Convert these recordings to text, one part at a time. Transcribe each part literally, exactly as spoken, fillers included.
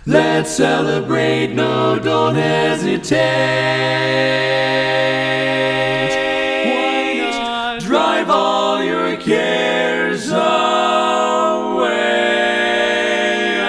Let's celebrate, no, don't hesitate. Why not? Drive all your cares away,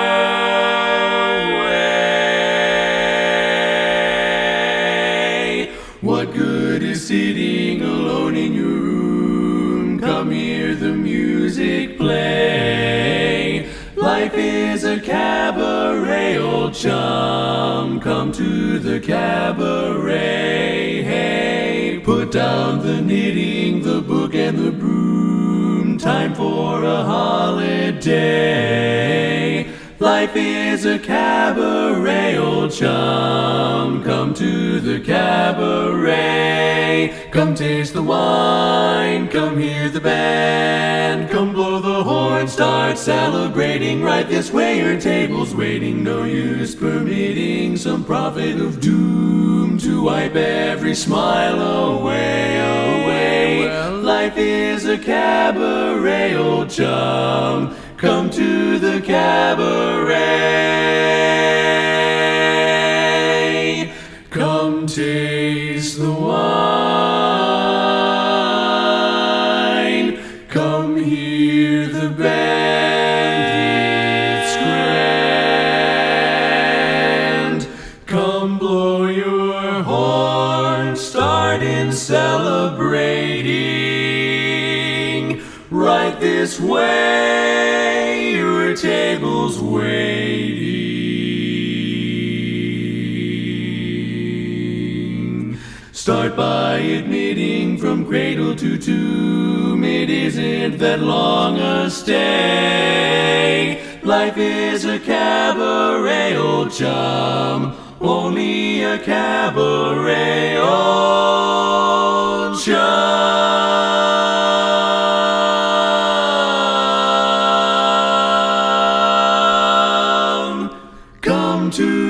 away. What good is sitting alone in your room? Come hear the music play. Life is a cabaret, old chum. Come to the cabaret. Hey, put down the knitting, the book, and the broom. Time for a holiday. Life is a cabaret, old chum. Come to the cabaret. Come taste the wine, come hear the band. Come blow the horn, start celebrating. Right this way, your table's waiting. No use permitting some prophet of doom to wipe every smile away, away. Well, life is a cabaret, old chum. Come to the cabaret. Come taste the wine. Come hear the band. It's grand. Come blow your horn. Start in celebrating. Right this way, your table's waiting. Start by admitting from cradle to tomb, it isn't that long a stay. Life is a cabaret, old chum, only a cabaret, old chum. Come to